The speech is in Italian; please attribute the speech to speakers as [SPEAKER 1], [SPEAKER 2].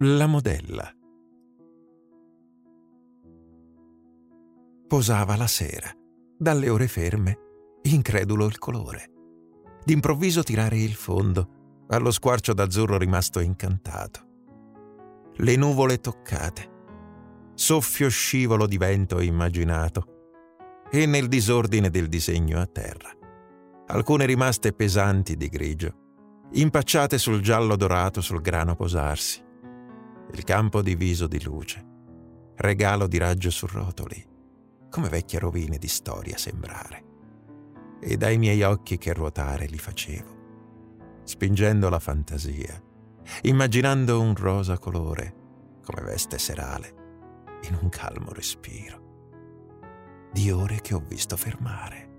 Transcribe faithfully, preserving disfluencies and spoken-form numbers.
[SPEAKER 1] La modella. Posava la sera, dalle ore ferme, incredulo il colore. D'improvviso tirare il fondo, allo squarcio d'azzurro rimasto incantato. Le nuvole toccate, soffio scivolo di vento immaginato, e nel disordine del disegno a terra, alcune rimaste pesanti di grigio, impacciate sul giallo dorato sul grano posarsi, il campo diviso di luce, regalo di raggio su rotoli, come vecchie rovine di storia sembrare, e dai miei occhi che ruotare li facevo, spingendo la fantasia, immaginando un rosa colore, come veste serale, in un calmo respiro, di ore che ho visto fermare.